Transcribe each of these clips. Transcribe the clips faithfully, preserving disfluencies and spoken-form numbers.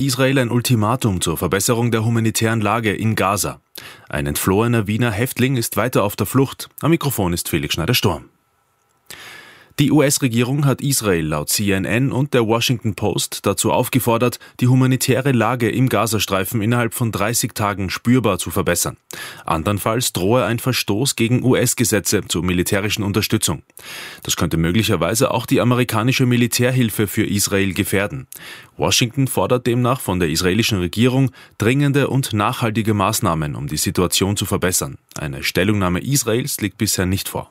Israel ein Ultimatum zur Verbesserung der humanitären Lage in Gaza. Ein entflohener Wiener Häftling ist weiter auf der Flucht. Am Mikrofon ist Felix Schneider-Sturm. Die U S-Regierung hat Israel laut C N N und der Washington Post dazu aufgefordert, die humanitäre Lage im Gazastreifen innerhalb von dreißig Tagen spürbar zu verbessern. Andernfalls drohe ein Verstoß gegen U S-Gesetze zur militärischen Unterstützung. Das könnte möglicherweise auch die amerikanische Militärhilfe für Israel gefährden. Washington fordert demnach von der israelischen Regierung dringende und nachhaltige Maßnahmen, um die Situation zu verbessern. Eine Stellungnahme Israels liegt bisher nicht vor.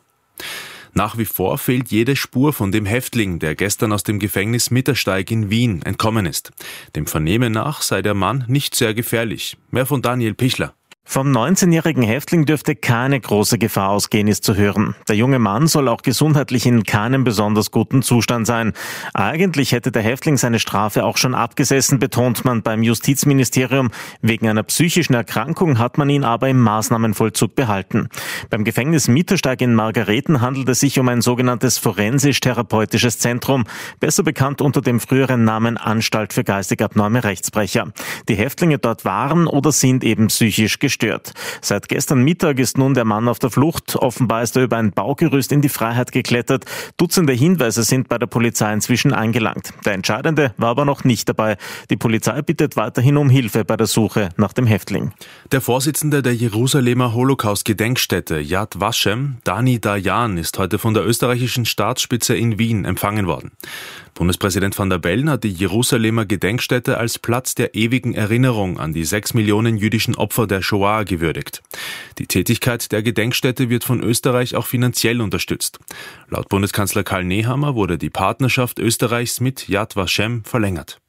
Nach wie vor fehlt jede Spur von dem Häftling, der gestern aus dem Gefängnis Mittersteig in Wien entkommen ist. Dem Vernehmen nach sei der Mann nicht sehr gefährlich. Mehr von Daniel Pichler. Vom neunzehnjährigen Häftling dürfte keine große Gefahr ausgehen, ist zu hören. Der junge Mann soll auch gesundheitlich in keinem besonders guten Zustand sein. Eigentlich hätte der Häftling seine Strafe auch schon abgesessen, betont man beim Justizministerium. Wegen einer psychischen Erkrankung hat man ihn aber im Maßnahmenvollzug behalten. Beim Gefängnis Mittersteig in Margareten handelt es sich um ein sogenanntes forensisch-therapeutisches Zentrum, besser bekannt unter dem früheren Namen Anstalt für geistig abnorme Rechtsbrecher. Die Häftlinge dort waren oder sind eben psychisch gestört. Seit gestern Mittag ist nun der Mann auf der Flucht. Offenbar ist er über ein Baugerüst in die Freiheit geklettert. Dutzende Hinweise sind bei der Polizei inzwischen eingelangt. Der Entscheidende war aber noch nicht dabei. Die Polizei bittet weiterhin um Hilfe bei der Suche nach dem Häftling. Der Vorsitzende der Jerusalemer Holocaust-Gedenkstätte Yad Vashem, Dani Dayan, ist heute von der österreichischen Staatsspitze in Wien empfangen worden. Bundespräsident Van der Bellen hat die Jerusalemer Gedenkstätte als Platz der ewigen Erinnerung an die sechs Millionen jüdischen Opfer der Shoah gewürdigt. Die Tätigkeit der Gedenkstätte wird von Österreich auch finanziell unterstützt. Laut Bundeskanzler Karl Nehammer wurde die Partnerschaft Österreichs mit Yad Vashem verlängert.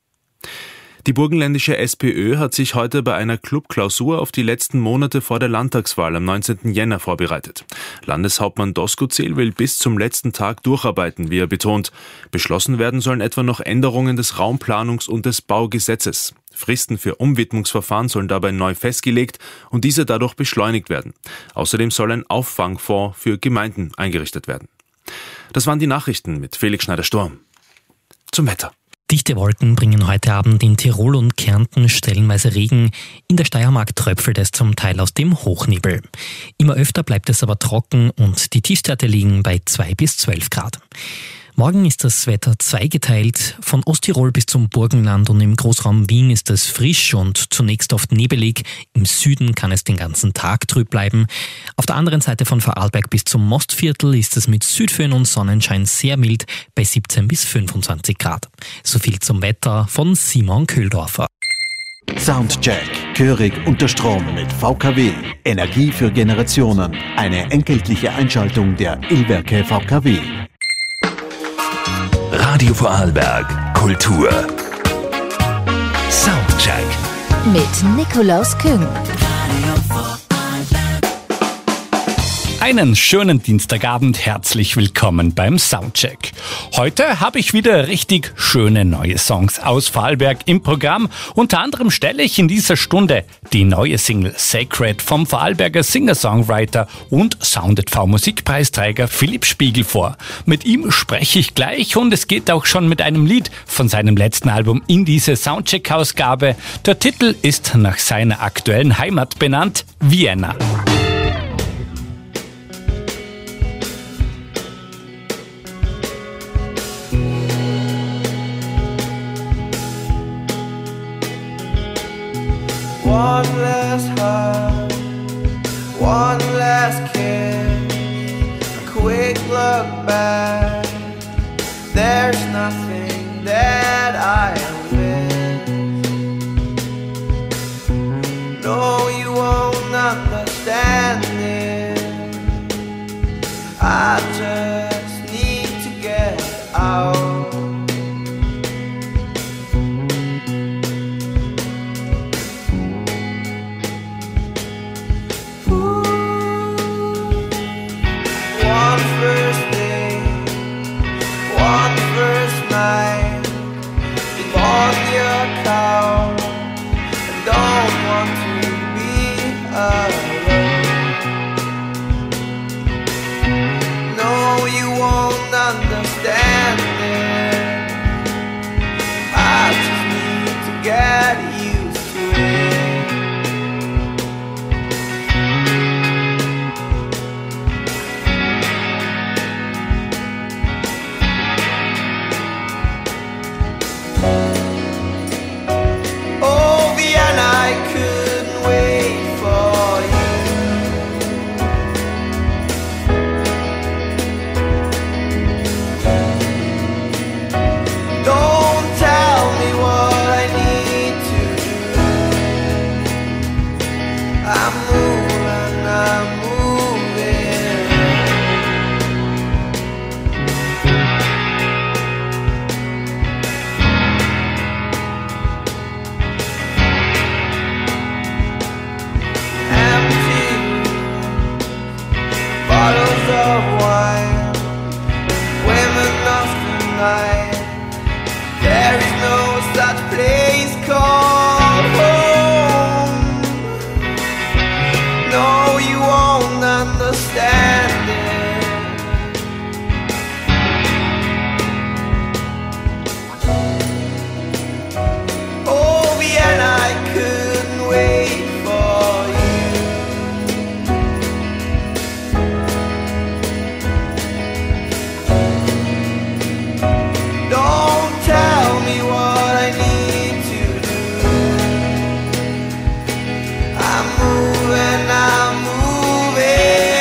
Die burgenländische SPÖ hat sich heute bei einer Clubklausur auf die letzten Monate vor der Landtagswahl am neunzehnten Jänner vorbereitet. Landeshauptmann Doskozil will bis zum letzten Tag durcharbeiten, wie er betont. Beschlossen werden sollen etwa noch Änderungen des Raumplanungs- und des Baugesetzes. Fristen für Umwidmungsverfahren sollen dabei neu festgelegt und diese dadurch beschleunigt werden. Außerdem soll ein Auffangfonds für Gemeinden eingerichtet werden. Das waren die Nachrichten mit Felix Schneider-Sturm. Zum Wetter. Dichte Wolken bringen heute Abend in Tirol und Kärnten stellenweise Regen. In der Steiermark tröpfelt es zum Teil aus dem Hochnebel. Immer öfter bleibt es aber trocken und die Tiefstwerte liegen bei zwei bis zwölf Grad. Morgen ist das Wetter zweigeteilt. Von Osttirol bis zum Burgenland und im Großraum Wien ist es frisch und zunächst oft nebelig. Im Süden kann es den ganzen Tag trüb bleiben. Auf der anderen Seite von Vorarlberg bis zum Mostviertel ist es mit Südföhn und Sonnenschein sehr mild bei siebzehn bis fünfundzwanzig Grad. So viel zum Wetter von Simon Köhldorfer. Soundcheck. Gehörig unter Strom mit V K W. Energie für Generationen. Eine entgeltliche Einschaltung der Illwerke V K W. Radio Vorarlberg Kultur. Soundcheck. Mit Nikolaus Küng. Einen schönen Dienstagabend, herzlich willkommen beim Soundcheck. Heute habe ich wieder richtig schöne neue Songs aus Vorarlberg im Programm. Unter anderem stelle ich in dieser Stunde die neue Single Sacred vom Vorarlberger Singer-Songwriter und Sound.V-Musikpreisträger Philipp Spiegel vor. Mit ihm spreche ich gleich und es geht auch schon mit einem Lied von seinem letzten Album in diese Soundcheck-Ausgabe. Der Titel ist nach seiner aktuellen Heimat benannt, Vienna. One last hug, one last kiss, a quick look back. There's nothing that I miss. No, you won't understand it. I just need to get out. First day get used to it. Oh, Vienna, I couldn't wait for you. Don't tell me what I need to do. I'm moving, I'm moving. Empty bottles of wine, women of the night. There is no such place called home. No, you won't understand it. Oh, Vienna, I couldn't wait for you. Don't tell me what I need to do. I'm moving, I'm moving.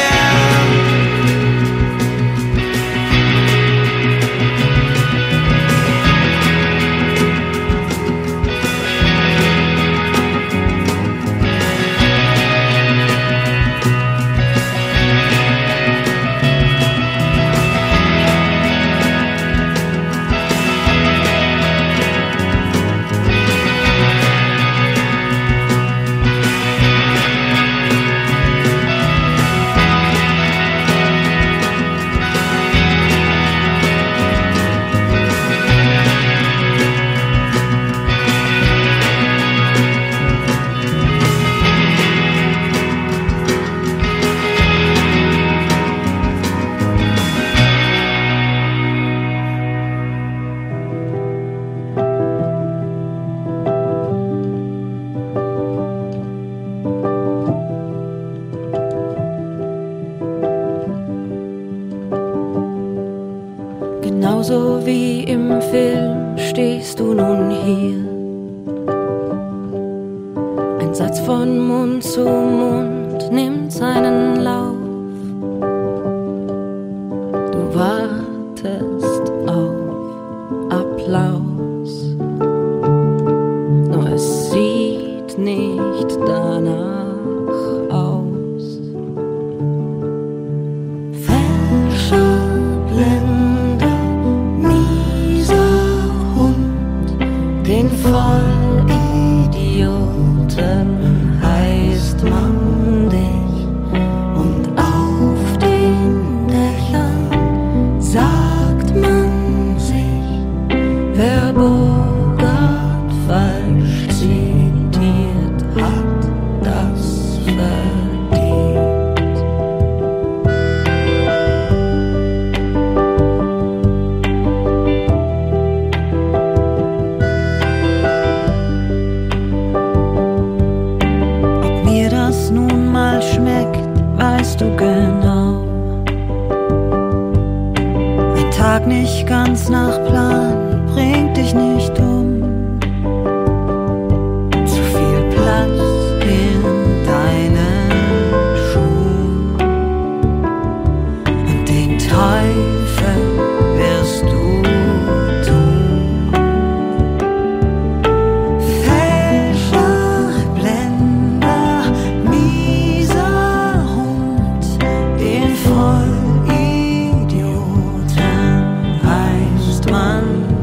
Genauso wie im Film stehst du nun hier. Ein Satz von Mund zu Mund nimmt seinen Lauf. Du wartest auf Applaus, nur es sieht nicht danach aus. Fälscher, Blender, mieser Hund, den Vollidioten heißt man dich. Und auf den Dächern sagt man sich, wer Bogart falsch zitiert, hat das verdient. Ob mir das nun mal schmeckt, weißt du genau. Ein Tag nicht ganz nach Plan bringt dich nicht um. Zu viel Platz in deinen Schuhen und den Teufel wirst du tun. Fälscher, Blender, mieser Hund, den Vollidioten heißt man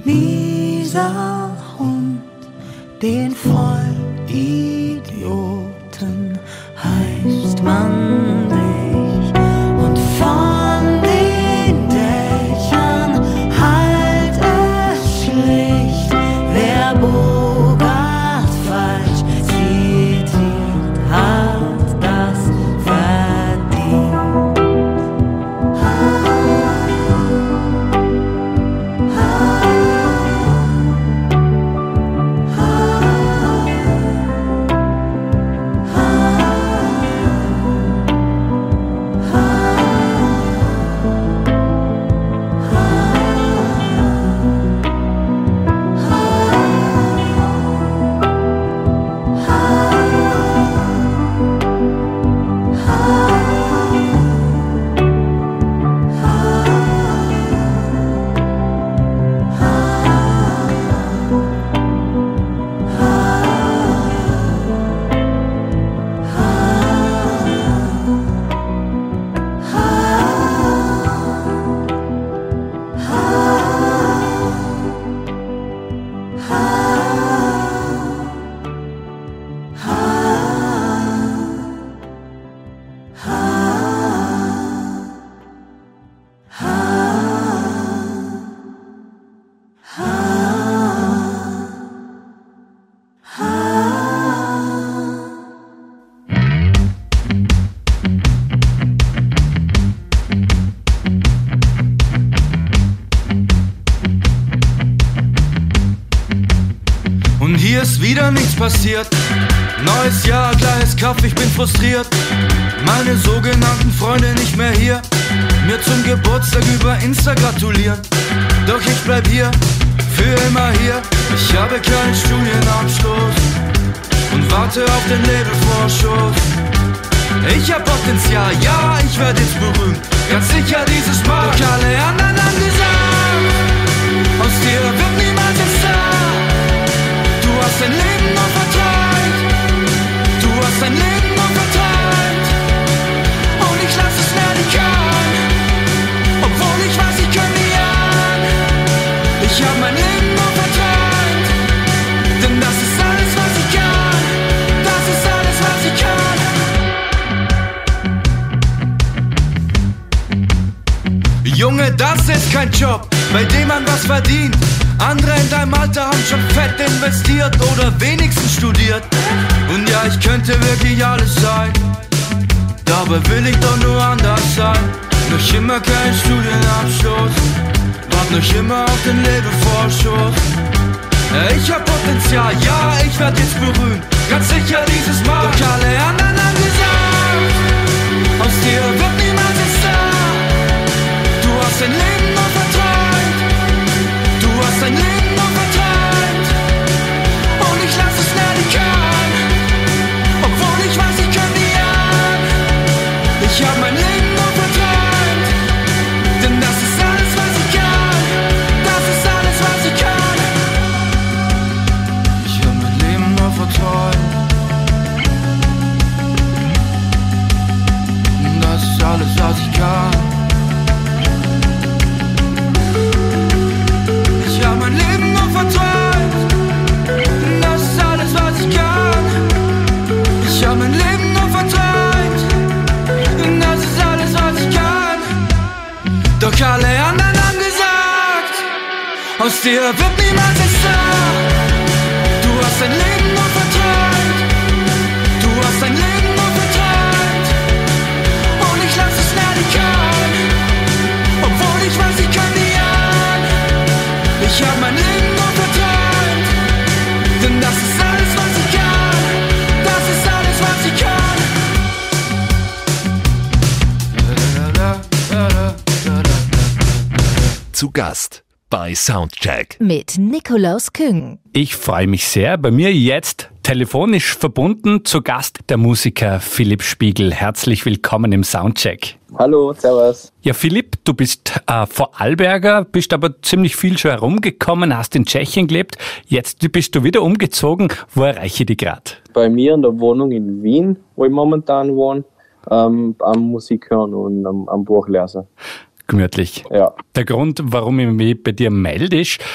Mieser Hund, den Vollidioten heißt man dich. Und von den Dächern halt es schlicht, wer Bogart falsch zitiert, hat das verdient. Und hier ist wieder nichts passiert. Neues Jahr, gleiches Kaff, ich bin frustriert. Meine sogenannten Freunde nicht mehr hier, mir zum Geburtstag über Insta gratulieren. Doch ich bleib hier, für immer hier. Ich habe keinen Studienabschluss und warte auf den Labelvorschuss. Ich hab Potenzial, ja, ich werd jetzt berühmt, ganz sicher dieses Mal. Doch alle anderen haben gesagt, aus dir wird niemals ein Star. Du hast dein Leben nur verteilt, du hast dein Leben nur verteilt. Und ich lass es mehr nicht an, obwohl ich weiß, ich kann nie an. Ich hab mein Leben nur verteilt, denn das ist alles, was ich kann. Das ist alles, was ich kann. Junge, das ist kein Job, bei dem man was verdient. Andere in deinem Alter haben schon fett investiert oder wenigstens studiert. Und ja, ich könnte wirklich alles sein, dabei will ich doch nur anders sein. Noch immer kein Studienabschluss, wart noch immer auf den Labelvorschuss. Ich hab Potenzial, ja, ich werd jetzt berühmt, ganz sicher dieses Mal. Doch alle anderen haben gesagt, aus dir wird niemals ein Star. Du hast dein Leben nur verteilt, du hast dein Leben nur verteilt. Und ich lass es mehr nicht an, obwohl ich weiß, ich kann nie an. Ich hab mein Leben nur verteilt, denn das ist alles, was ich kann. Das ist alles, was ich kann. Ich hab mein Leben nur verteilt, das ist alles, was ich kann. Ich hab mein Leben nur verteilt, das ist alles, was ich kann. Ich hab mein Leben nur verteilt, das ist alles, was ich kann. Doch alle anderen haben gesagt, aus dir wird niemals ein Star. Du hast dein Leben nur verteilt, du hast dein Leben nur verteilt. Und ich lass es mehr nicht an, obwohl ich weiß, ich kann nie an. Ich hab mein Leben nur verteilt, denn das ist alles, was ich kann. Das ist alles, was ich kann. Zu Gast bei Soundcheck Mit Nikolaus Küng. Ich freue mich sehr. Bei mir jetzt telefonisch verbunden zu Gast der Musiker Philipp Spiegel. Herzlich willkommen im Soundcheck. Hallo, servus. Ja, Philipp, du bist äh, Vorarlberger, bist aber ziemlich viel schon herumgekommen, hast in Tschechien gelebt. Jetzt bist du wieder umgezogen. Wo erreiche ich dich gerade? Bei mir in der Wohnung in Wien, wo ich momentan wohne, ähm, am Musik hören und am, am Buch lesen. Gemütlich. Ja. Der Grund, warum ich mich bei dir melde, ist,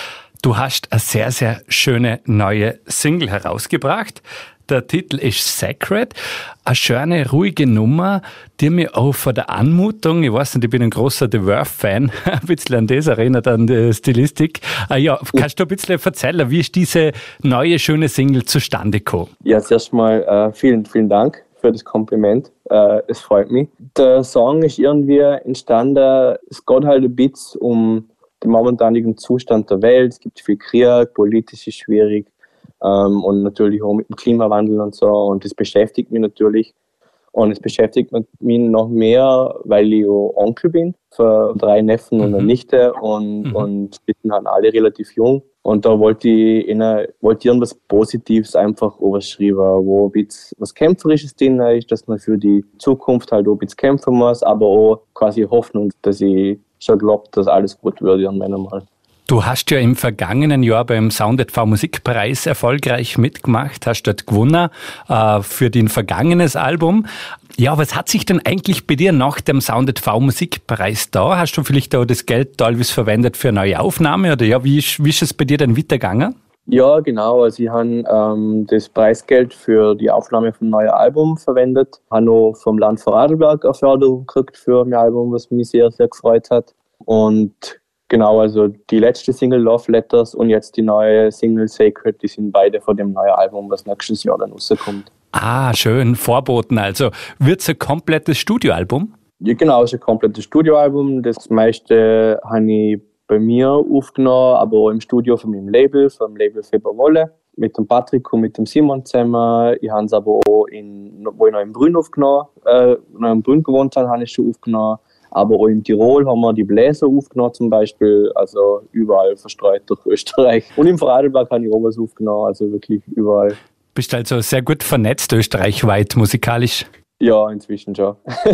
Du hast eine sehr, sehr schöne neue Single herausgebracht. Der Titel ist Sacred. Eine schöne, ruhige Nummer, die mich auch von der Anmutung, ich weiß nicht, ich bin ein großer The Verve-Fan, ein bisschen an das erinnert, an die Stilistik. Ah ja, kannst du ein bisschen erzählen, wie ist diese neue, schöne Single zustande gekommen? Ja, zuerst mal äh, vielen, vielen Dank für das Kompliment. Äh, es freut mich. Der Song ist irgendwie entstanden, es geht halt ein bisschen um den momentanigen Zustand der Welt. Es gibt viel Krieg, politisch ist schwierig. Ähm, und natürlich auch mit dem Klimawandel und so, und das beschäftigt mich natürlich, und es beschäftigt mich noch mehr, weil ich auch Onkel bin für drei Neffen und eine Nichte, und, mhm. und die sind halt alle relativ jung, und da wollte ich ihnen, wollte ich irgendwas Positives einfach überschreiben, wo ein bisschen was Kämpferisches drin ist, dass man für die Zukunft halt auch ein bisschen kämpfen muss, aber auch quasi Hoffnung, dass ich schon glaube, dass alles gut wird irgendwann mal. Du hast ja im vergangenen Jahr beim Sound at V Musikpreis erfolgreich mitgemacht, hast dort gewonnen äh, für dein vergangenes Album. Ja, was hat sich denn eigentlich bei dir nach dem Sound at V Musikpreis da? Hast du vielleicht auch das Geld teilweise verwendet für eine neue Aufnahme, oder ja, wie ist, wie ist es bei dir denn weitergegangen? Ja, genau. Also ich habe ähm, das Preisgeld für die Aufnahme vom neuen Album verwendet. Ich habe auch vom Land Vorarlberg eine Förderung gekriegt für mein Album, was mich sehr, sehr gefreut hat. Und genau, also die letzte Single Love Letters und jetzt die neue Single Sacred, die sind beide von dem neuen Album, was nächstes Jahr dann rauskommt. Ah, schön, Vorboten also. Wird es ein komplettes Studioalbum? Ja, genau, es ist ein komplettes Studioalbum. Das meiste habe ich bei mir aufgenommen, aber auch im Studio von meinem Label, vom Label Feberwolle, mit dem Patrick und mit dem Simon zusammen. Ich habe es aber auch, in, wo ich noch in Brünn aufgenommen, äh, noch in Brünn gewohnt habe, habe ich schon aufgenommen. Aber auch in Tirol haben wir die Bläser aufgenommen zum Beispiel, also überall verstreut durch Österreich. Und im Vorarlberg habe ich auch was aufgenommen, also wirklich überall. Bist also sehr gut vernetzt österreichweit musikalisch? Ja, inzwischen schon.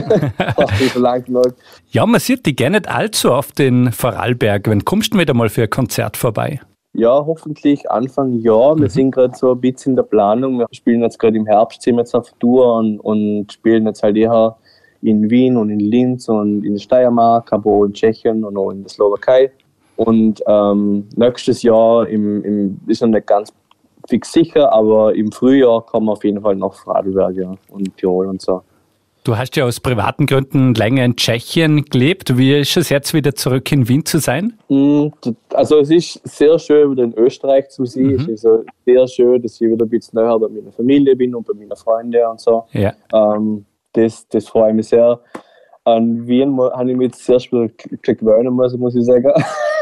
Fast nicht so lang genug. Ja, man sieht dich gar nicht allzu oft in Vorarlberg. Wann kommst du wieder mal für ein Konzert vorbei? Ja, hoffentlich Anfang Jahr. Wir mhm. sind gerade so ein bisschen in der Planung. Wir spielen jetzt gerade im Herbst, sind wir jetzt auf Tour und, und spielen jetzt halt eher in Wien und in Linz und in der Steiermark, aber auch in Tschechien und auch in der Slowakei. Und ähm, nächstes Jahr, im, im, ist noch nicht ganz fix sicher, aber im Frühjahr kommen wir auf jeden Fall nach Vorarlberg, ja, und Tirol und so. Du hast ja aus privaten Gründen länger in Tschechien gelebt. Wie ist es jetzt wieder zurück in Wien zu sein? Also es ist sehr schön, wieder in Österreich zu sein. Mhm. Es ist also sehr schön, dass ich wieder ein bisschen näher bei meiner Familie bin und bei meinen Freunden und so. Ja. Ähm, Das, das freut mich sehr. An Wien habe ich mich jetzt sehr schwer gewöhnen müssen, muss ich sagen.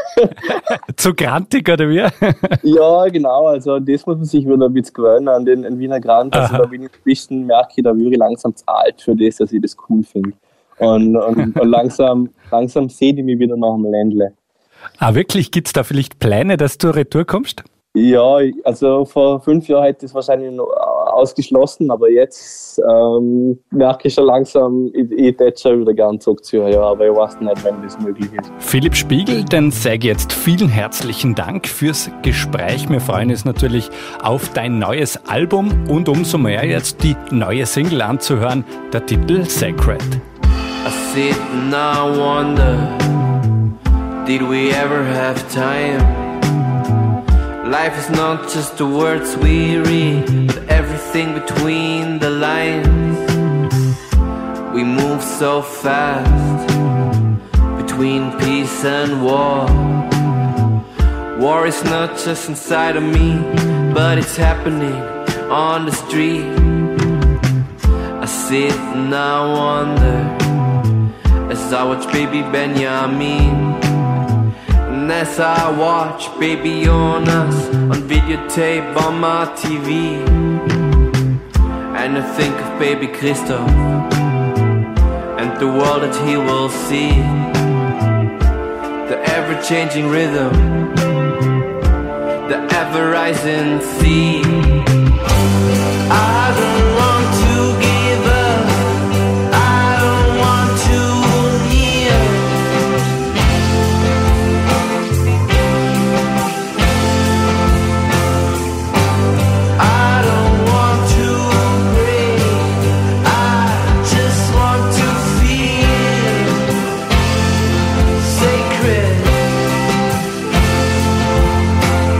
Zu grantig, oder wie? Ja, genau. Also das muss man sich wieder ein bisschen gewöhnen an den, den Wiener Grand. Also da bin ich ein bisschen, merke ich, da würde ich langsam zu alt für das, dass ich das cool finde. Und, und, und langsam, langsam sehe ich mich wieder nach dem Ländle. Ah, wirklich? Gibt es da vielleicht Pläne, dass du retour kommst? Ja, also vor fünf Jahren hätte ich das wahrscheinlich noch ausgeschlossen, aber jetzt ähm, merke ich schon langsam, ich, ich hätte schon wieder gern zurückziehen, ja, aber ich weiß nicht, wenn das möglich ist. Philipp Spiegel, dann sage ich jetzt vielen herzlichen Dank fürs Gespräch. Wir freuen uns natürlich auf dein neues Album und umso mehr jetzt die neue Single anzuhören, der Titel Sacred. I sit and I wonder, did we ever have time? Life is not just the words we read, but everything between the lines. We move so fast between peace and war. War is not just inside of me, but it's happening on the street. I sit and I wonder as I watch baby Benjamin. And as I watch baby on us on videotape on my T V, and I think of baby Christoph and the world that he will see, the ever-changing rhythm, the ever-rising sea. I don't want to give up, I don't want to kneel. I don't want to pray, I just want to feel sacred.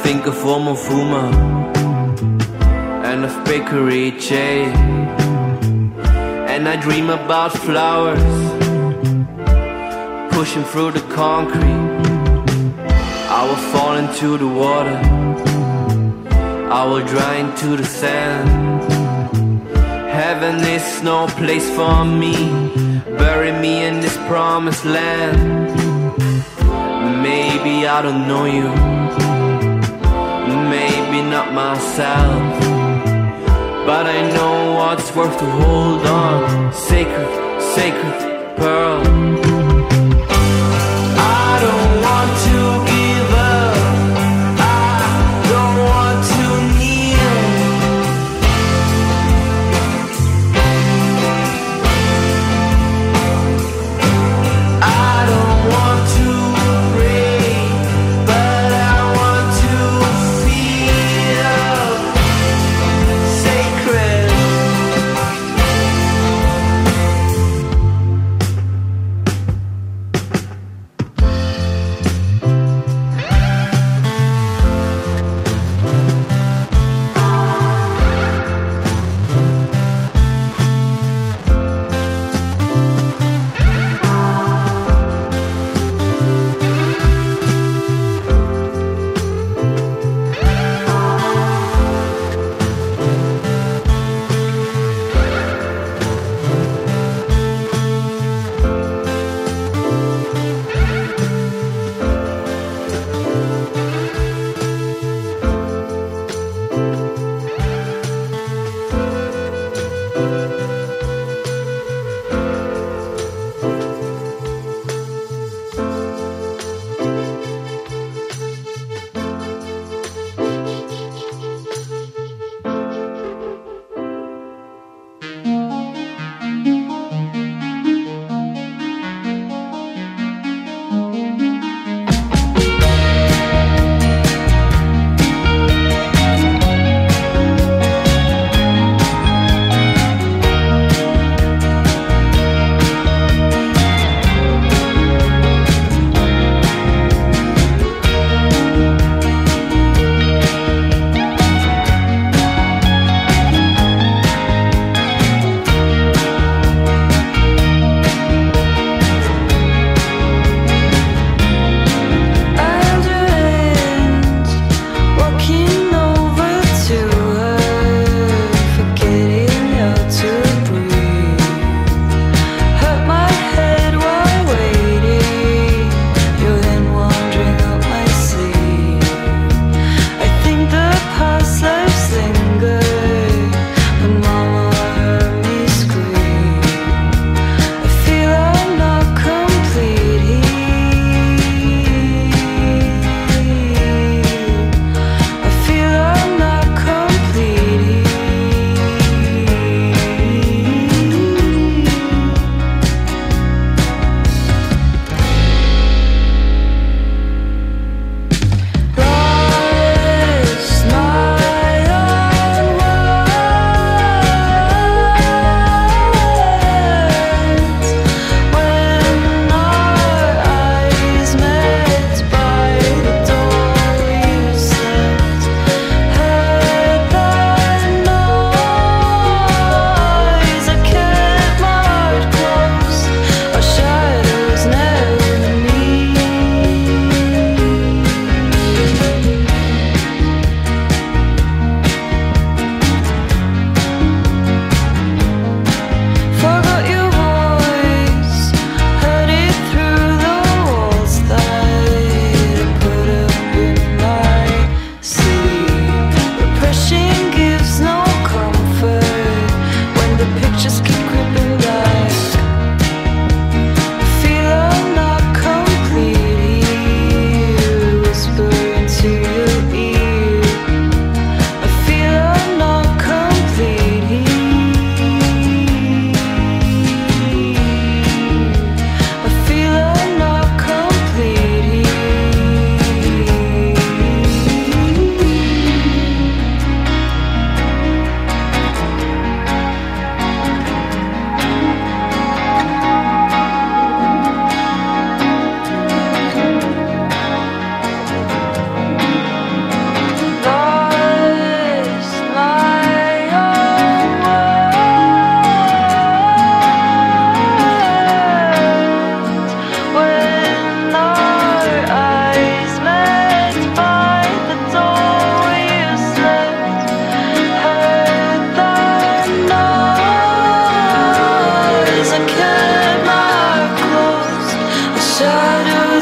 think of Omofuma and of Bakery J, and I dream about flowers pushing through the concrete. I will fall into the water, I will dry into the sand. Heaven is no place for me, bury me in this promised land. Maybe I don't know you, maybe not myself, but I know what's worth to hold on. Sacred, sacred pearl. I don't want to give up, I don't want to kneel. I don't want to pray, but I want to feel sacred.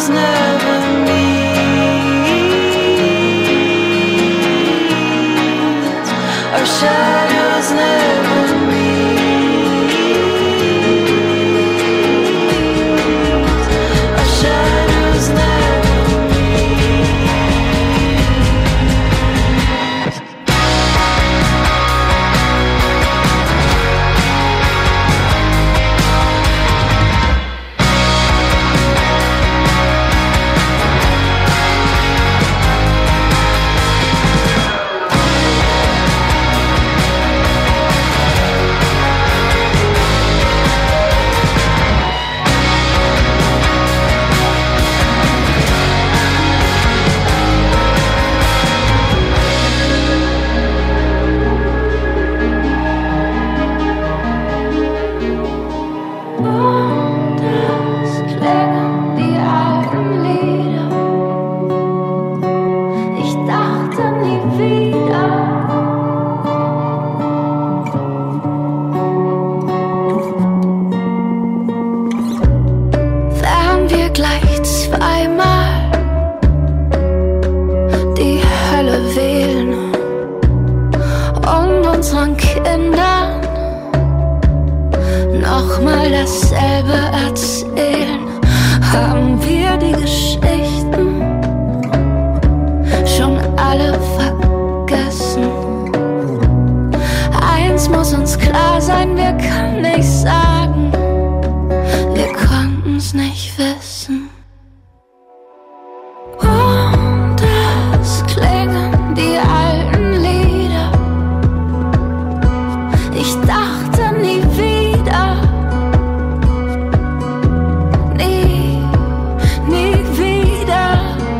shadows never meet. Our shadows never meet. Our shadows never gleich zweimal die Hölle wählen und unseren Kindern nochmal dasselbe erzählen. Haben wir die Geschichten schon alle vergessen? Eins muss uns klar sein, wir können nicht sagen, wir konnten's nicht wissen. Und es klingen die alten Lieder. Ich dachte nie wieder, nie, nie wieder.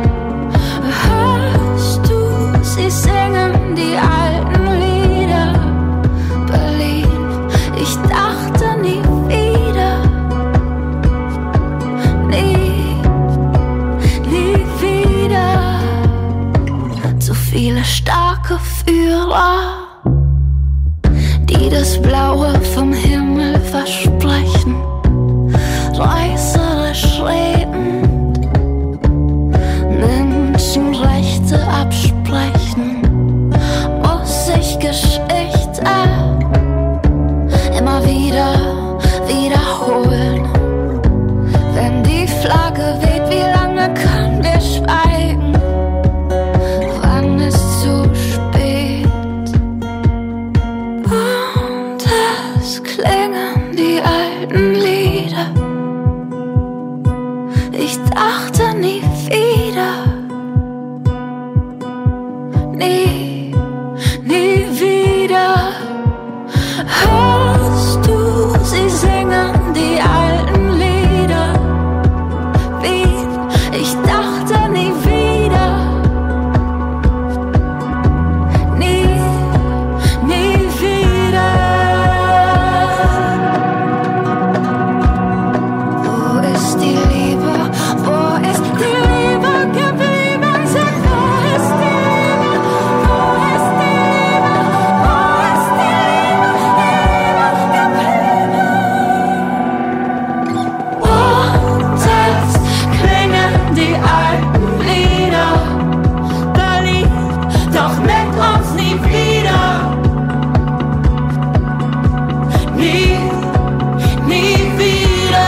Hörst du sie singen, die alten Lieder? Berlin, ich dachte nie wieder. Nie, nie wieder. Zu viele starke Führer, die das Blaue vom Himmel versprechen, reißerisch redend, Menschenrechte absprechen, muss ich Geschichte immer wieder wiederholen. Wenn die Flagge weht, wie lange können wir schweigen? Wann ist zu spät? Und es klingen die alten Lieder. Ich dachte nie wieder, nie, nie wieder. Hörst du sie singen, die alten Lieder? Wie, ich dachte nie wieder, nie, nie wieder. Wo ist die Liebe? Wo ist die Liebe geblieben? Sag, wo ist die Liebe? Wo ist die Liebe? Wo ist die Liebe, Liebe geblieben? Und es klingen die alten Lieder. Berlin, doch mit uns nie wieder. Nie, nie wieder.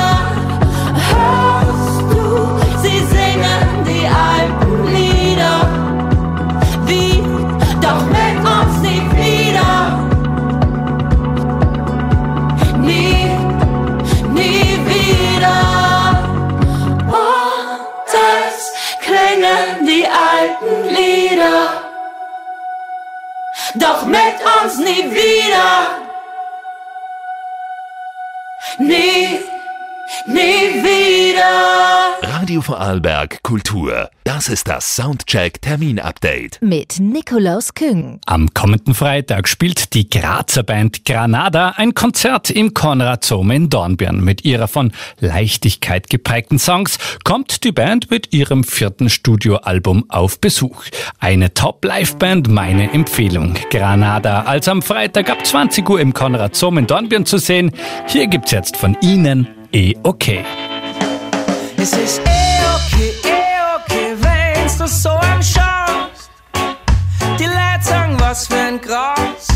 Hörst du sie singen, die alten Lieder? Wie, doch mit uns nie wieder. Nie, nie wieder. Und es klingen die alten Lieder. Doch mit uns nie wieder. Nie, nie wieder. Radio Vorarlberg Kultur. Das ist das Soundcheck Termin-Update. Mit Nikolaus Küng. Am kommenden Freitag spielt die Grazer Band Granada ein Konzert im Konrad Zoom in Dornbirn. Mit ihrer von Leichtigkeit geprägten Songs kommt die Band mit ihrem vierten Studioalbum auf Besuch. Eine Top-Live-Band, meine Empfehlung. Granada, als am Freitag ab zwanzig Uhr im Konrad Zoom in Dornbirn zu sehen. Hier gibt's jetzt von ihnen Eh okay. Es ist eh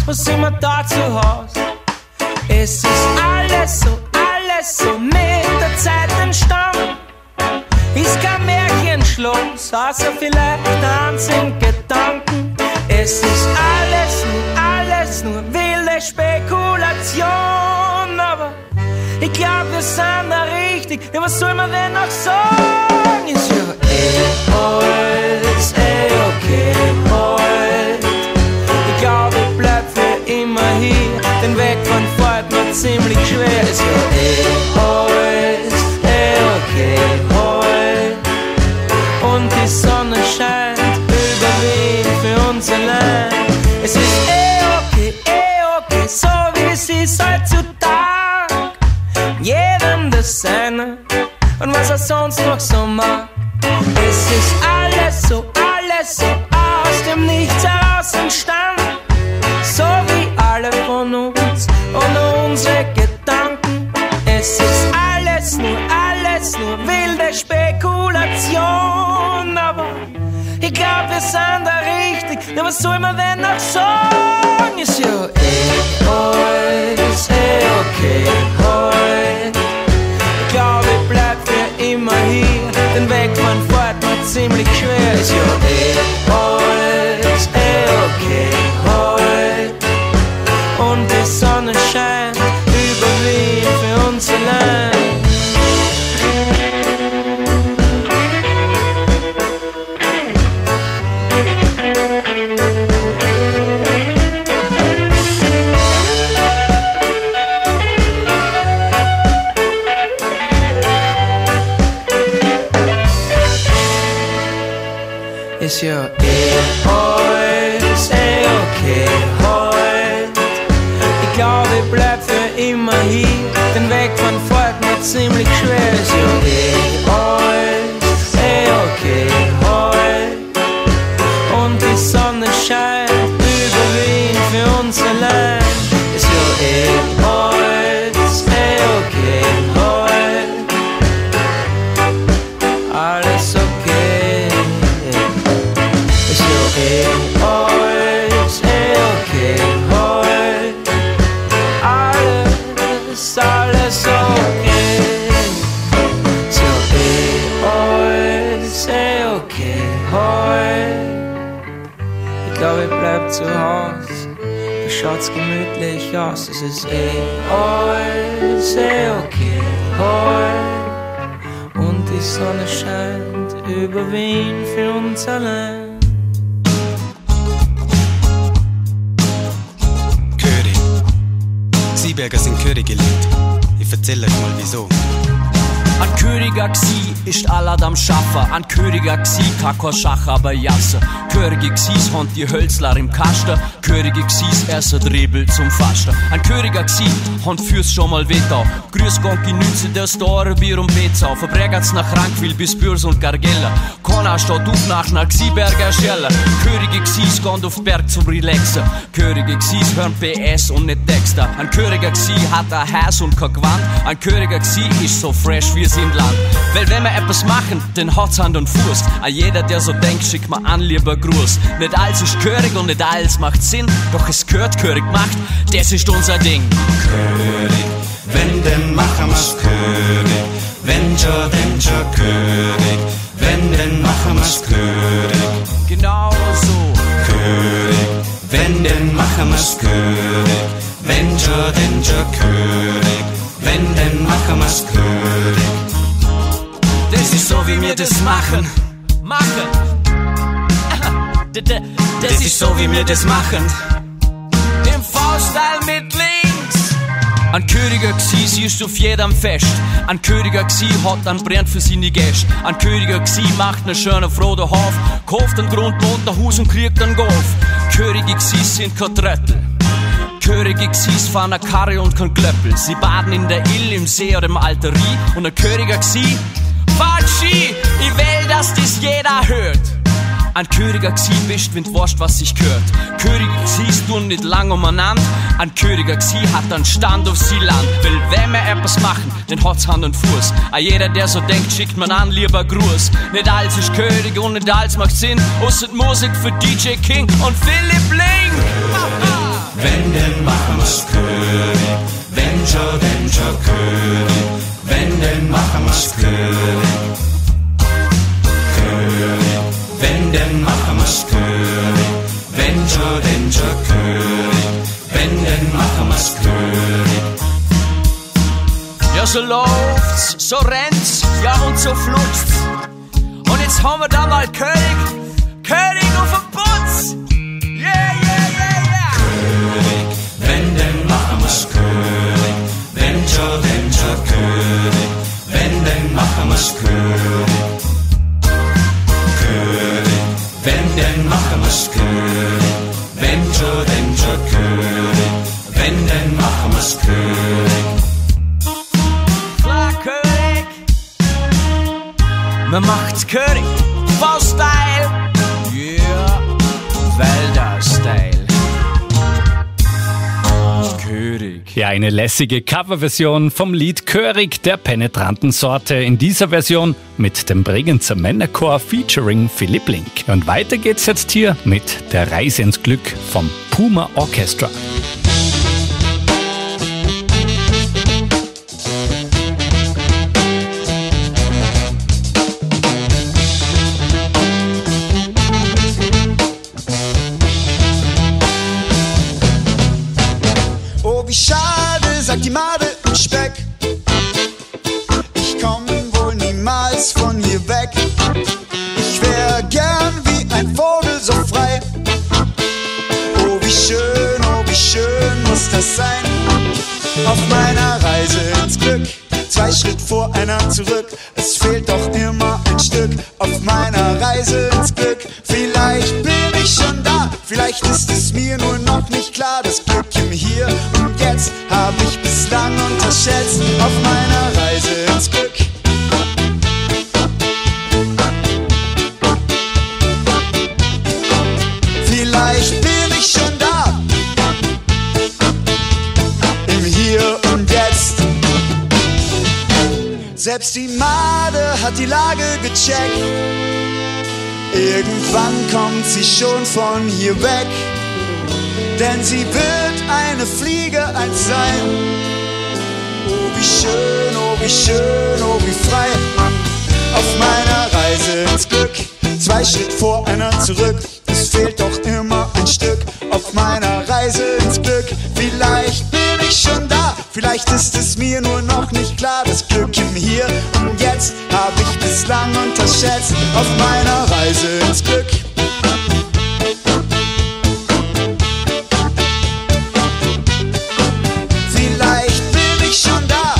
was sind wir da zu Haus? Es ist alles so, alles so mit der Zeit entstanden. Ist kein Märchenschloss, außer vielleicht eins in Gedanken. Es ist alles nur, alles nur wilde Spekulation. Aber ich glaub, wir sind da richtig. Ja, was soll man denn noch sagen? Ist ja eh alles, eh okay, heute. Ich glaub, ich bleib für immer hier. Den Weg von fort mir ziemlich schwer. Ist ja eh alles, eh okay, heute. Und die Sonne scheint über Wien für uns allein. Es ist eh okay, eh okay, so wie es ist heutzutage. Jedem das Seine und was er sonst noch so mag. Es ist alles so, alles so aus dem Nichts heraus entstanden. So wie alle von uns und unsere Gedanken. Es ist alles nur, alles nur wilde Spekulation. Aber ich glaub, wir sind da richtig. Ja, was soll man denn noch sagen? Ist ja eh alles, eh okay, heute. Ich glaub, ich bleib für immer hier. Den Weg von fort war ziemlich schwer. Ist ja eh alles, eh okay, heute. Und die Sonne scheint über Wien für uns allein. Ist ja eh alles, eh okay, heute. Ich glaub, ich bleib für immer hier. Den Weg von fort wird ziemlich schwer. Ist ja eh alles, eh okay, heute. Und die Sonne scheint über Wien für uns allein. Ist ja eh alles, eh okay, heute. Alles okay. Eh, alles, eh, okay, heute. Alles, alles okay. So, eh, alles, eh, okay, heute. Ich glaub, ich bleib zu Haus. Da schaut's gemütlich aus. Es ist eh, alles, eh, okay, heute. Und die Sonne scheint über Wien für uns allein. Sieberger sind Körig gelegt. Ich erzähl euch mal wieso. An Köriger gsi ist allad am Schaffer, an Köriger gsi kakor Schach aber Jasse. Körige gsis hont die Hölzler im Kaster, Körige gsis erst ein Dribbel zum Faster. An Köriger gsi hont fürs schon mal Wetter. Grüß Gott die Nütze der Store Bier und Bezau. Verbregert's nach Rankwill bis Bürs und Gargella. Kona steht auf nach nach Gsiberger Scheller. Körige gsis gont auf Berg zum Relaxen. Körige gsis hören P S und nicht Texter. An Köriger gsi hat a Haus und kein Gewand. An Köriger gsi ist so fresh wie im Land. Weil wenn wir etwas machen, dann hat's Hand und Fuß. A jeder, der so denkt, schickt mir an, lieber Gruß. Nicht alles ist Körig und nicht alles macht Sinn, doch es gehört Körig macht, das ist unser Ding. Körig, wenn, denn machen wir's Körig. Wenn schon, denn schon Körig. Wenn, denn machen wir's Körig. Genau so. Körig, wenn, denn machen wir's Körig. Wenn schon, denn schon Körig. Wenn, denn machen wir's Körig. Das ist so, wie wir das machen. Machen. Das ist so, wie wir das machen. Im V-Style mit links. An Köriger gsi siehst du auf jedem Fest. An Köriger gsi hat einen Brand für seine Gäste. An Köriger gsi macht ne schöner froher Hof. Kauft einen Grundboot, Hus und kriegt einen Golf. Könige gsi sind kein Tröttel. Könige gsis fahren a Karre und kein Klöppel. Sie baden in der Ill, im See oder im Alterie. Und ein Köriger gsi fahrt Ski. Ich will, dass das jeder hört. Ein Köriger gsi bist, wenn du weißt, was sich gehört. Köriger gsis tun nicht lang umeinander. Ein Köriger gsi hat einen Stand auf sie Land. Will, wenn wir etwas machen, dann hat's Hand und Fuß. A jeder, der so denkt, schickt man an, lieber Gruß. Nicht alles ist Körig und nicht alles macht Sinn. Außer Musik für D J King und Philipp Ling. wenn denn machen wir's König, wenn schon, denn schon König, wenn denn machen wir's König, König, wenn denn machen wir's König, wenn schon, denn schon König, wenn denn machen wir's König. Ja, so läuft's, so rennt's, ja und so flutscht's. Und jetzt haben wir da mal König, König auf dem Putz. Yeah, yeah, yeah, yeah. König, wenn denn machen wir's König, wenn schon, denn schon König, wenn denn machen wir's König, König, wenn denn machen wir's König, wenn schon, denn schon König, wenn denn machen wir's König. Klar, König, man macht's König, V-Style, yeah, Wälder-Style. Körig. Ja, eine lässige Coverversion vom Lied Körig der penetranten Sorte. In dieser Version mit dem Bregenzer Männerchor featuring Philipp Link. Und weiter geht's jetzt hier mit Der Reise ins Glück vom Puma Orchestra. Wie schade, sagt die Made im Speck. Ich komm wohl niemals von hier weg. Ich wär gern wie ein Vogel so frei. Oh, wie schön, oh, wie schön muss das sein. Auf meiner Reise ins Glück, zwei Schritt vor, einer zurück. Es fehlt doch immer ein Stück. Auf meiner Reise ins Glück, vielleicht bin ich schon da. Vielleicht ist es mir nur noch nicht klar. Das Glück im Hier und Jetzt hab ich bislang unterschätzt. Auf meiner Reise ins Glück. Vielleicht bin ich schon da. Im Hier und Jetzt. Selbst die Made hat die Lage gecheckt. Irgendwann kommt sie schon von hier weg, denn sie wird eine Fliege einst sein. Oh, wie schön, oh, wie schön, oh, wie frei. Auf meiner Reise ins Glück, zwei Schritt vor, einer zurück. Es fehlt doch immer ein Stück. Auf meiner Reise ins Glück, vielleicht bin ich schon da. Vielleicht ist es mir nur noch nicht klar. Das Glück im Hier und Jetzt hab ich bislang unterschätzt. Auf meiner Reise ins Glück. Vielleicht bin ich schon da.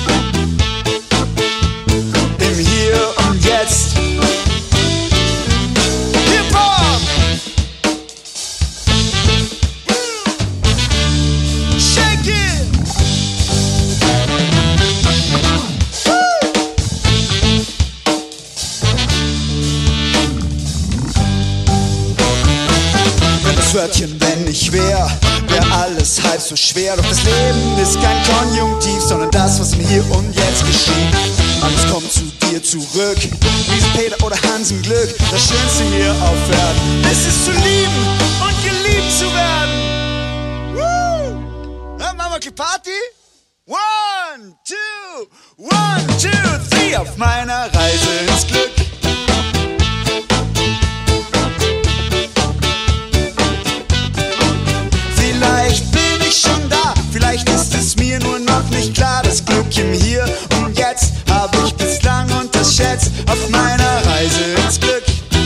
Im Hier und Jetzt. Hip-Hop! Shake it! Wenn das Wörtchen wenn ich wär, wär alles halb so schwer. Doch das Leben ist kein Konjunktiv, sondern das, was mir hier und jetzt geschieht. Alles kommt zu dir zurück, wie Peter oder Hansen Glück. Das Schönste hier auf Erden ist es zu lieben und geliebt zu werden. Woo! Ja, machen wir Party? One, two, one, two, three. Auf meiner Reise ins Glück. Vielleicht bin ich schon da, vielleicht ist es mir nur noch nicht klar. Das Glück im Hier und Jetzt hab ich bislang unterschätzt. Auf meiner Reise ins Glück.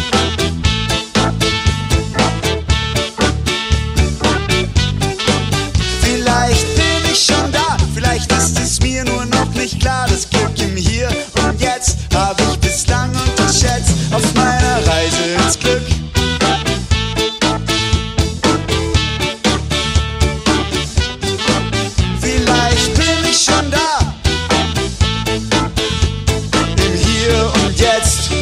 Vielleicht bin ich schon da, vielleicht ist es mir nur noch nicht klar. Das Glück im Hier und Jetzt hab ich bislang unterschätzt. Auf meiner Reise ins Glück. Vielleicht bin ich schon da. Im Hier und Jetzt.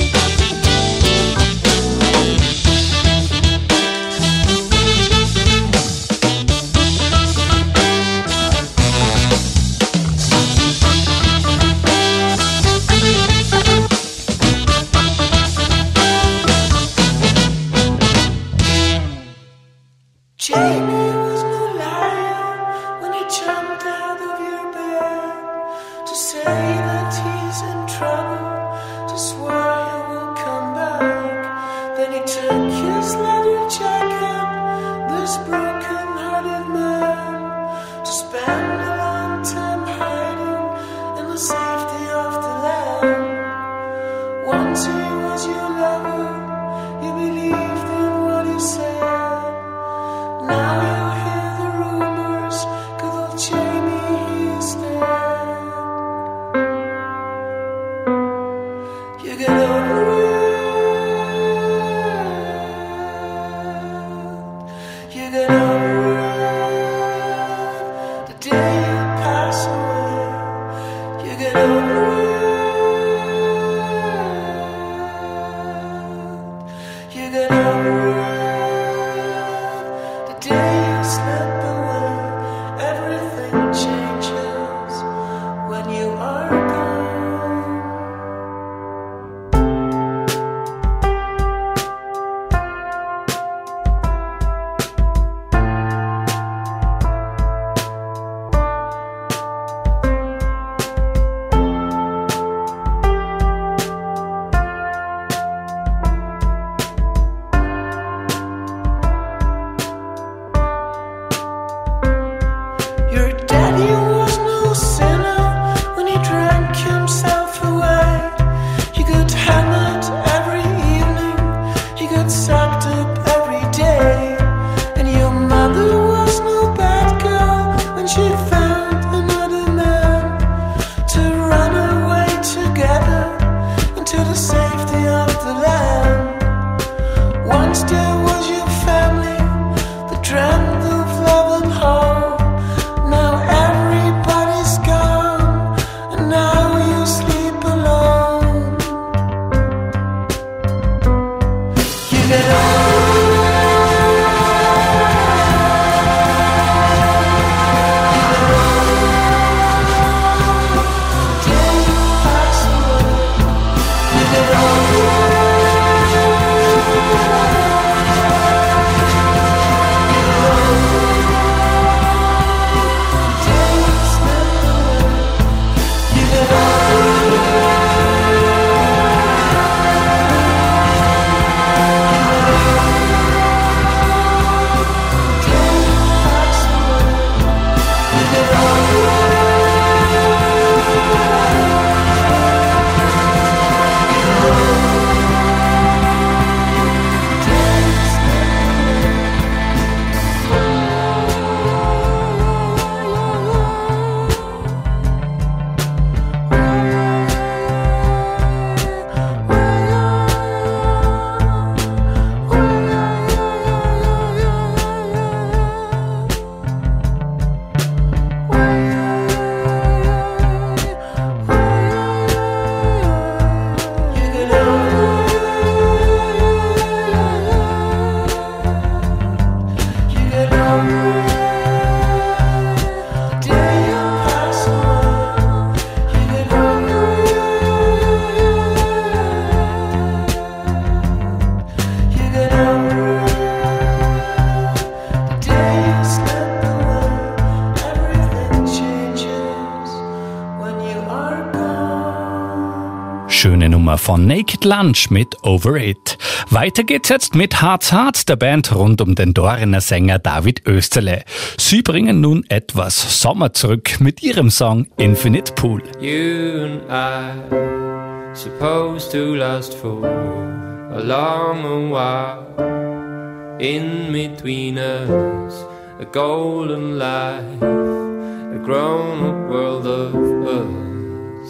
von Naked Lunch mit Over It. Weiter geht's jetzt mit Harz Harz, der Band rund um den Dorener Sänger David Österle. Sie bringen nun etwas Sommer zurück mit ihrem Song Infinite Pool. You and I supposed to last for a long while. In between us, a golden life, a grown-up world of us.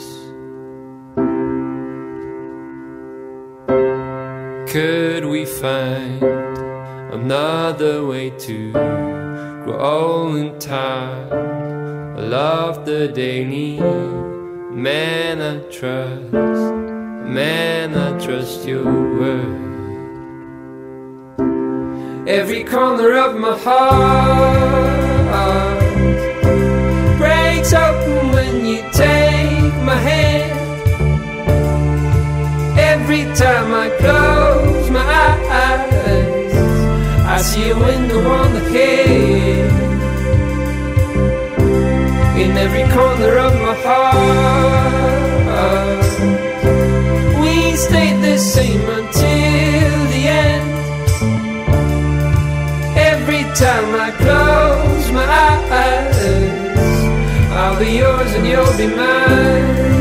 Could we find another way to grow old in time? I love the daily man I trust, man I trust your word. Every corner of my heart breaks open when you take my hand. Every time I close my eyes, I see a window on the head. In every corner of my heart, we stayed the same until the end. Every time I close my eyes, I'll be yours and you'll be mine.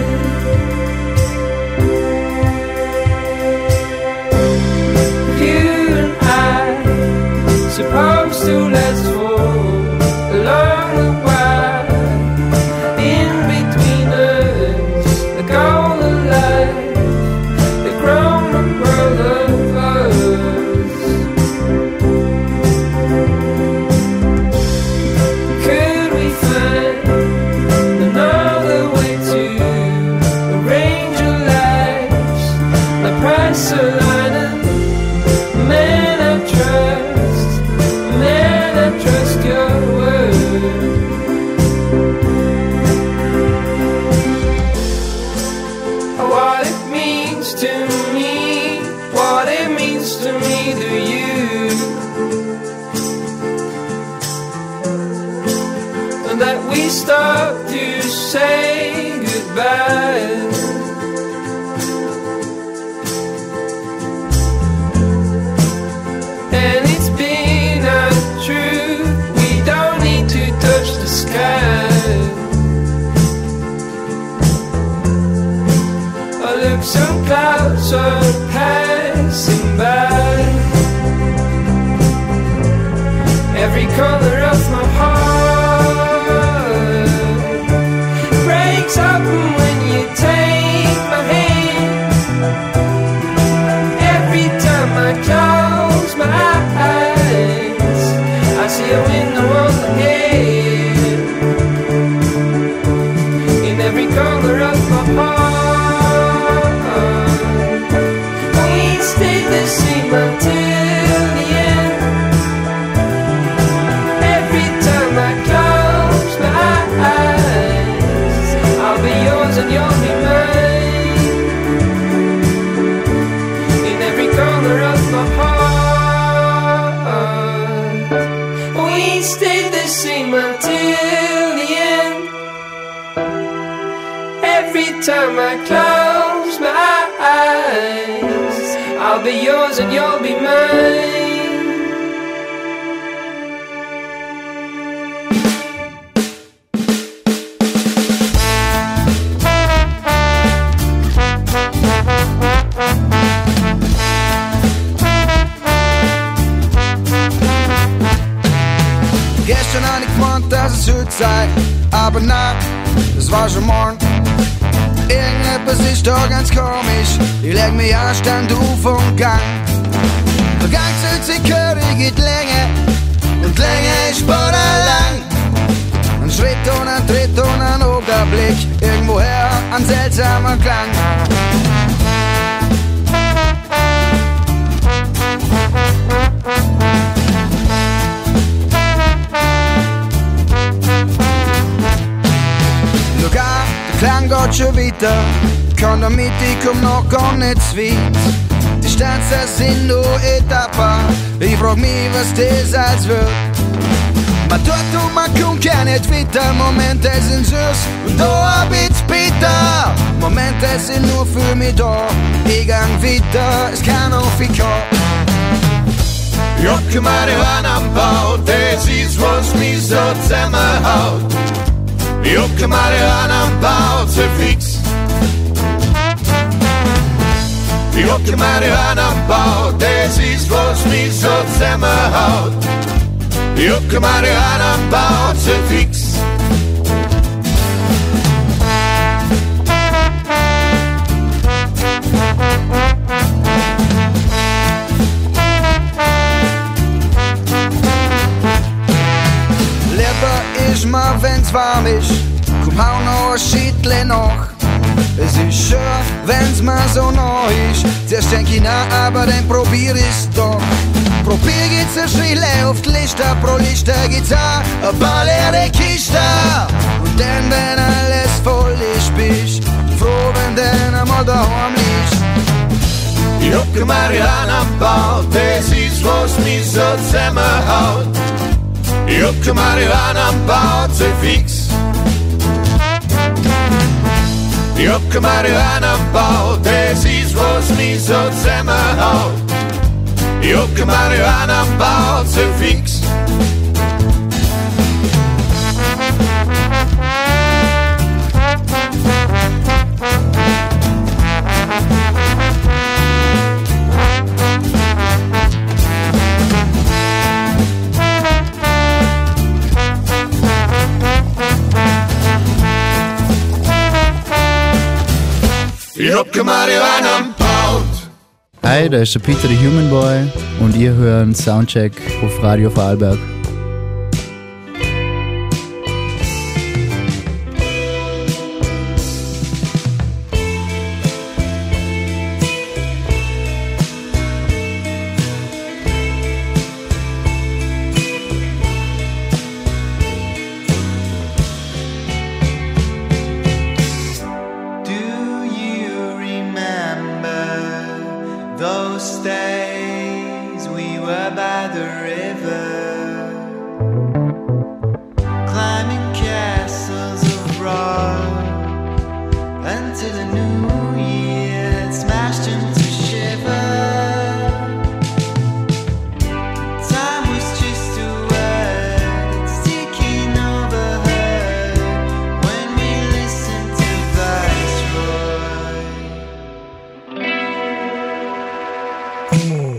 You and I, supposed to last for a long while. In between us, the golden light, the grown-up world of us. Could we find another way to arrange our lives? The price of lining, man I trust, man I trust your word. What it means to me, what it means to me to you, and that we stop to say goodbye. And it's been our truth, we don't need to touch the sky. I look, some clouds are passing by. Every corner of my heart breaks open when you take my hand. Every time I close my eyes, I see a window on the head. In every corner of my heart, we stay the same until the end. Every time I close my eyes, I'll be yours and you'll be mine. In every corner of my heart, we stay the same until the end. Every time I close my eyes, I'll be yours and you'll be mine. Gestern hab ich gemeint, dass es heute sei, aber nein, das war schon morgen. Irgendetwas ist da ganz komisch, ich leg mich anstand auf und gang. Der Gang zählt sich gehörig in die Länge, und die Länge ist lang. Ein Schritt und ein Tritt und ein Oberblick, irgendwoher ein seltsamer Klang. Klang geht schon weiter, kann damit, ich komm noch gar nicht zu weit. Distanzen sind nur Etappen, ich frag mich, was das als wird. Man tut und man kann gar nicht weiter. Momente sind süß und da ein bisschen bitter. Momente sind nur für mich da. Ich gang weiter, es kann auch viel kommen. Jocke meine Hörner am Bau, das ist, was mich so zusammenhaut. Jocke meine Hörner am Bau, zu fix. Jocke meine Hörner am Bau, das ist, was mich so zusammenhaut. Jocke meine Hörner am Bau, zu fix. Mal wenn's warm ist, komm hau noch ein Schiedle noch. Es ist schön, wenn's mal so nah ist. Zuerst denk ich nach, aber dann probier ich's doch. Probier geht's ein Schrille auf die Liste, pro Liste geht's auch ein paar leere Kiste. Und dann, wenn alles voll ist, bist froh, wenn dann einmal daheim liegst. Jocke Marihuana am Bau, das ist, was mich so zusammenhaut. Jocke Marihuana am Bau, zu fix. Jocke Marihuana am Bau, das ist, was mich so zusammenhaut. Jocke Marihuana am Bau, zu fix. Jocke Marihuana am Bau. Hi, da ist der Peter, der Human Boy, und ihr hört Soundcheck auf Radio Vorarlberg. Those days we were by the river, climbing castles abroad until the new year had smashed into shiver. Time was just a word, it's ticking overhead when we listen to Viceroy.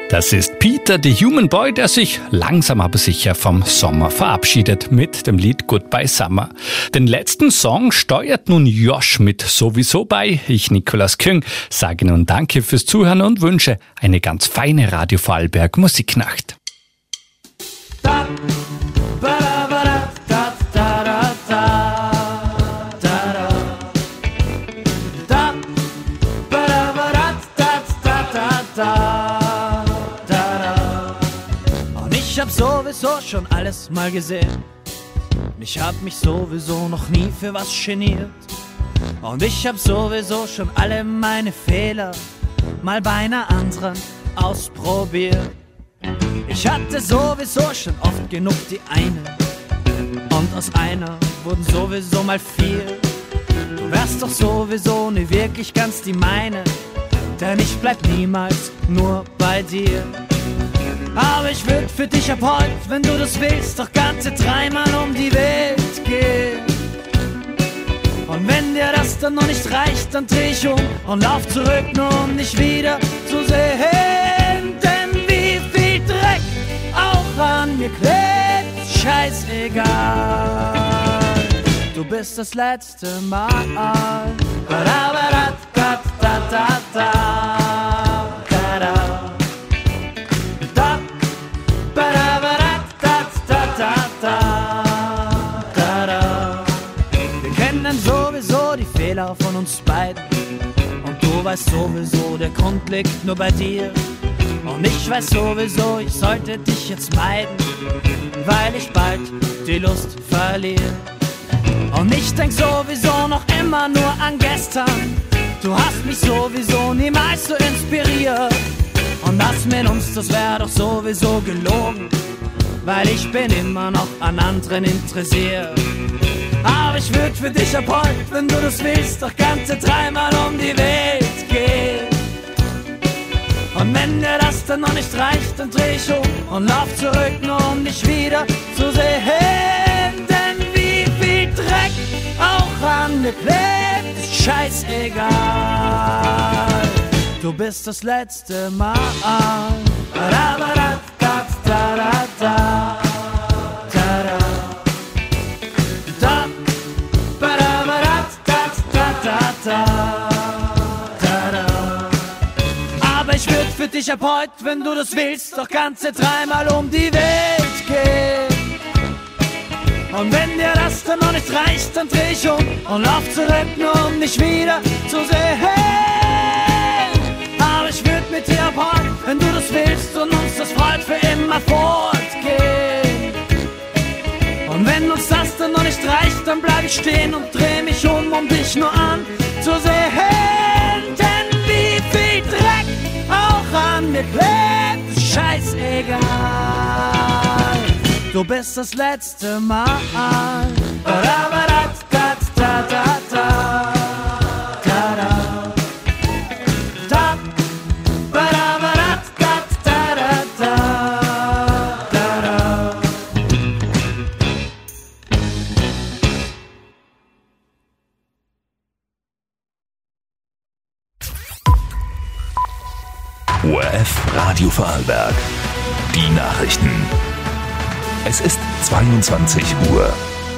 Das ist Peter, the Human Boy, der sich langsam aber sicher vom Sommer verabschiedet mit dem Lied Goodbye Summer. Den letzten Song steuert nun Josh mit Sowieso bei. Ich, Nikolaus Küng, sage nun Danke fürs Zuhören und wünsche eine ganz feine Radio Vorarlberg Musiknacht. Da, ba, da, ba, da, da, da, da, da, da, ba, da, ba, da, da, da, da. Ich hab sowieso schon alles mal gesehen. Ich hab mich sowieso noch nie für was geniert. Und ich hab sowieso schon alle meine Fehler mal bei einer anderen ausprobiert. Ich hatte sowieso schon oft genug die eine. Und aus einer wurden sowieso mal vier. Du wärst doch sowieso nie wirklich ganz die meine. Denn ich bleib niemals nur bei dir. Aber ich würd für dich ab heute, wenn du das willst, doch ganze dreimal um die Welt gehen. Und wenn dir das dann noch nicht reicht, dann dreh ich um und lauf zurück, nur um dich wieder zu sehen. Denn wie viel Dreck auch an mir klebt, scheißegal. Du bist das letzte Mal. Ba-da-ba-da-da-da-da-da. Sowieso die Fehler von uns beiden. Und du weißt sowieso, der Grund liegt nur bei dir. Und ich weiß sowieso, ich sollte dich jetzt meiden, weil ich bald die Lust verliere. Und ich denk sowieso noch immer nur an gestern. Du hast mich sowieso niemals so inspiriert. Und das mit uns, das wär doch sowieso gelogen, weil ich bin immer noch an anderen interessiert. Aber ich würd für dich ab heute, wenn du das willst, doch ganze dreimal um die Welt gehen. Und wenn dir das dann noch nicht reicht, dann dreh ich um und lauf zurück, nur um dich wieder zu sehen. Denn wie viel Dreck auch an mir klebt, ist scheißegal. Du bist das letzte Mal. Da-da-da-da-da-da-da. Aber ich würd für dich ab heute, wenn du das willst, doch ganze dreimal um die Welt gehen. Und wenn dir das dann noch nicht reicht, dann dreh ich um und lauf zurück, nur um dich wieder zu sehen. Aber ich würd mit dir ab heute, wenn du das willst und uns das freut, für immer fortgehen. Und wenn uns das dann noch nicht reicht, dann bleib ich stehen und dreh mich um, um dich nur anzusehen. Denn wie viel Dreck auch an mir klebt, ist scheißegal. Du bist das letzte Mal. Ba-da-ba-da-da-da-da-da. O R F Radio Vorarlberg. Die Nachrichten. Es ist zweiundzwanzig Uhr.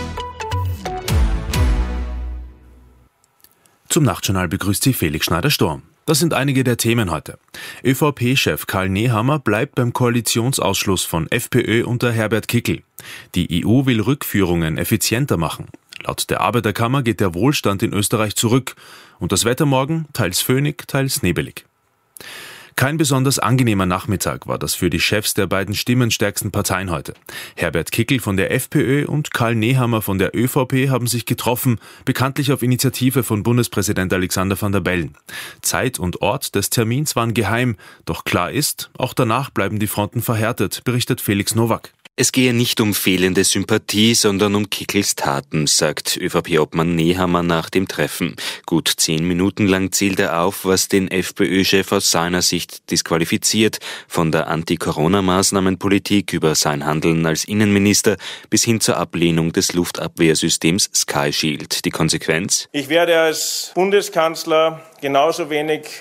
Zum Nachtjournal begrüßt Sie Felix Schneider-Sturm. Das sind einige der Themen heute. ÖVP-Chef Karl Nehammer bleibt beim Koalitionsausschluss von FPÖ unter Herbert Kickl. Die E U will Rückführungen effizienter machen. Laut der Arbeiterkammer geht der Wohlstand in Österreich zurück. Und das Wetter morgen teils föhnig, teils nebelig. Kein besonders angenehmer Nachmittag war das für die Chefs der beiden stimmenstärksten Parteien heute. Herbert Kickl von der FPÖ und Karl Nehammer von der ÖVP haben sich getroffen, bekanntlich auf Initiative von Bundespräsident Alexander Van der Bellen. Zeit und Ort des Termins waren geheim, doch klar ist, auch danach bleiben die Fronten verhärtet, berichtet Felix Nowak. Es gehe nicht um fehlende Sympathie, sondern um Kickls Taten, sagt ÖVP-Obmann Nehammer nach dem Treffen. Gut zehn Minuten lang zählt er auf, was den FPÖ-Chef aus seiner Sicht disqualifiziert, von der Anti-Corona-Maßnahmenpolitik über sein Handeln als Innenminister bis hin zur Ablehnung des Luftabwehrsystems Sky Shield. Die Konsequenz? Ich werde als Bundeskanzler genauso wenig als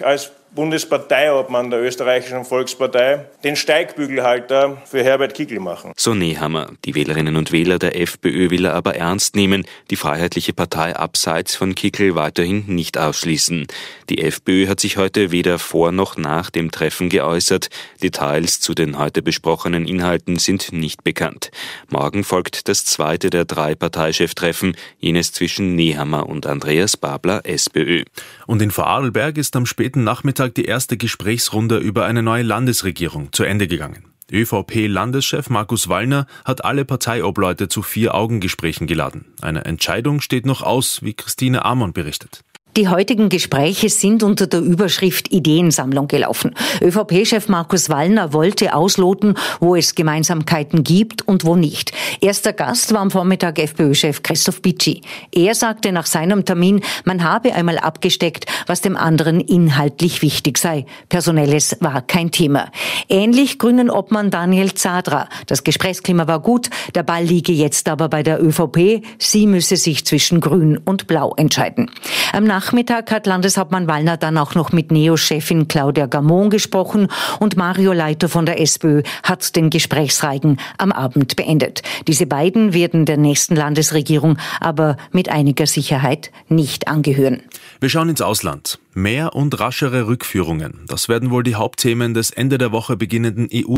Bundesparteiobmann der Österreichischen Volkspartei, den Steigbügelhalter für Herbert Kickl machen. So Nehammer. Die Wählerinnen und Wähler der FPÖ will er aber ernst nehmen, die Freiheitliche Partei abseits von Kickl weiterhin nicht ausschließen. Die FPÖ hat sich heute weder vor noch nach dem Treffen geäußert. Details zu den heute besprochenen Inhalten sind nicht bekannt. Morgen folgt das zweite der drei Parteicheftreffen, jenes zwischen Nehammer und Andreas Babler, SPÖ. Und in Vorarlberg ist am späten Nachmittag die erste Gesprächsrunde über eine neue Landesregierung zu Ende gegangen. ÖVP-Landeschef Markus Wallner hat alle Parteiobleute zu Vier-Augen-Gesprächen geladen. Eine Entscheidung steht noch aus, wie Christine Amon berichtet. Die heutigen Gespräche sind unter der Überschrift Ideensammlung gelaufen. ÖVP-Chef Markus Wallner wollte ausloten, wo es Gemeinsamkeiten gibt und wo nicht. Erster Gast war am Vormittag FPÖ-Chef Christoph Bitschi. Er sagte nach seinem Termin, man habe einmal abgesteckt, was dem anderen inhaltlich wichtig sei. Personelles war kein Thema. Ähnlich Grünen-Obmann Daniel Zadra. Das Gesprächsklima war gut, der Ball liege jetzt aber bei der ÖVP. Sie müsse sich zwischen Grün und Blau entscheiden. Am Nachmittag hat Landeshauptmann Wallner dann auch noch mit Neo-Chefin Claudia Gamon gesprochen und Mario Leiter von der SPÖ hat den Gesprächsreigen am Abend beendet. Diese beiden werden der nächsten Landesregierung aber mit einiger Sicherheit nicht angehören. Wir schauen ins Ausland. Mehr und raschere Rückführungen. Das werden wohl die Hauptthemen des Ende der Woche beginnenden E U